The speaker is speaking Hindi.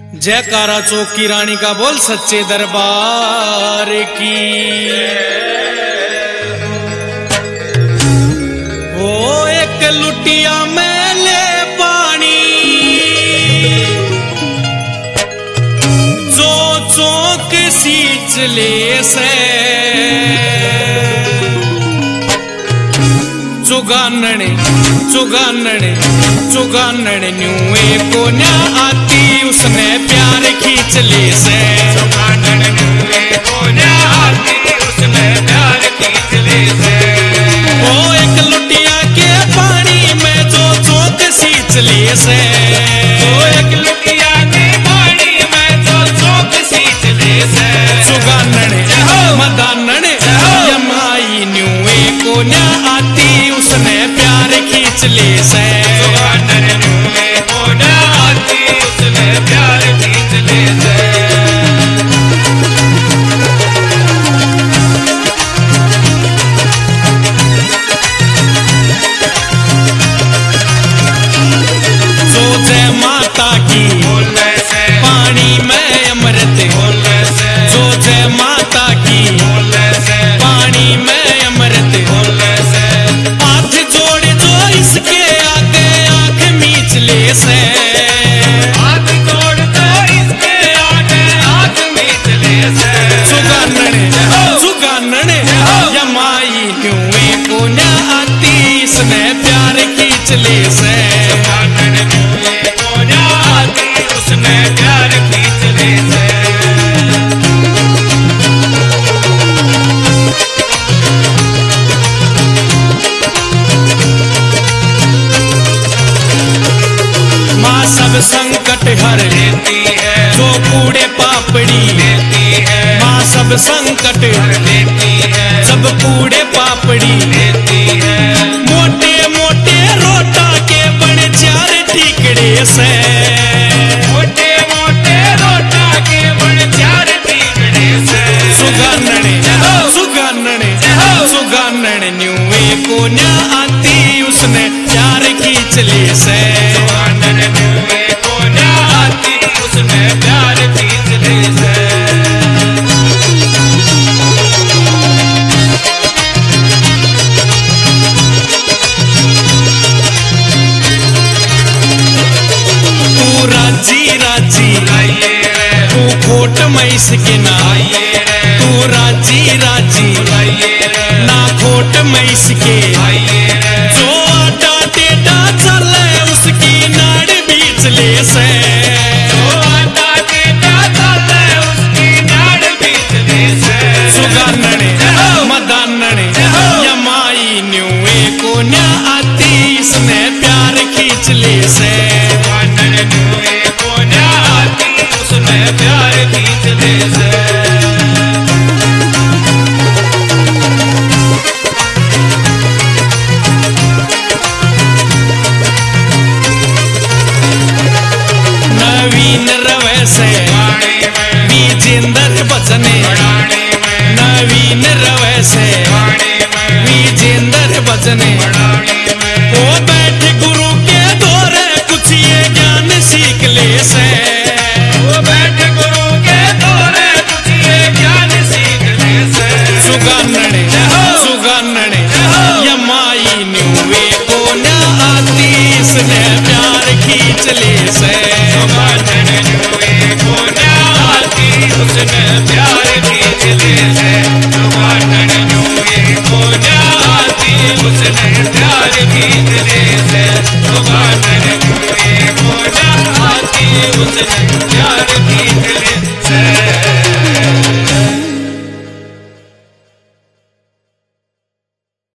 जयकारा चौक की रानी का बोल सच्चे दरबार की। ओ एक लुटिया में ले पानी जो चौक सींच ले से चुगानने चुगानने चुगानने न्यूए को न्या आती उसने प्यार खींच ले से। चुगानने न्यूए को न्या आती उसने प्यार खींच ले से। ओ एक लुटिया के पानी में जो चौक सींच ले से। ओ एक लुटिया के पानी में जो चौक सींच ले से। चुगानने मदानने यमाई न्यूए को न्या आती उसने प्यार खींच ले से। चुगानने न्यूए को न्या आती उसने प्यार खींच ले से। जो जय माता की बोलने से पानी में अमृत बोलने से जो जय माता की बोलने से पानी में अमृत बोलने से हाथ जोड़ जो इसके आगे आंख मीच ले से। हाथ जोड़ दो इसके आगे हाथ मीच ले से। सुगानने सुगानने यमाई न्यूए को न्या आती इसने प्यार खींच ले से। चुगानने न्यूए को न्या आती उसने प्यार खींच ले से। माँ सब संकट हर लेती है जो कूड़े पापड़ी लेती है माँ सब संकट लेती है सब कूड़े पापड़ी लेती है मोटे मोटे रोटा के बड़े चार टिकड़े से। मोटे मोटे रोटा के बड़े चार टिकड़े से। सुगानने सुगानने सुगानने न्यूए को न्या आती उसने प्यार खींच ले से। चुगानने न्यूए को न्या आती उसने प्यार खींच ले से। तू राजी राजी आइए रे तू खोट मैस के ना आइए रे तू राजी राजी आइए रे ना खोट मैस के आइए रे जो आटा टेढ़ा चले उसकी नाड़ बीच ले से। जो आटा टेढ़ा चले उसकी नाड़ बीच ले से। सुगानने मदानने यमाई न्यूए को न्या आती इसने प्यार खींच ले से। चुगानने न्यूए को न्या आती उसने प्यार खींच ले से। नवीन रवे से वाणी में विजेंद्र बचने बढ़ाने में नवीन रवे से वाणी में विजेंद्र बचने बढ़ाने में ओ बैठ गुरु के दौरे कुछ ये ज्ञान सीख ले से। वो बैठ गुरु के दौरे कुछ ये ज्ञान सीख ले से। सुगानने सुगानने यमाई न्यूए को न्या आती इसने प्यार खींच ले से। चुगानने न्यूए को न्या आती उसने प्यार खींच ले से। चुगानने न्यूए को न्या आती उसने प्यार खींच ले से। चुगानने न्यूए को न्या आती उसने प्यार खींच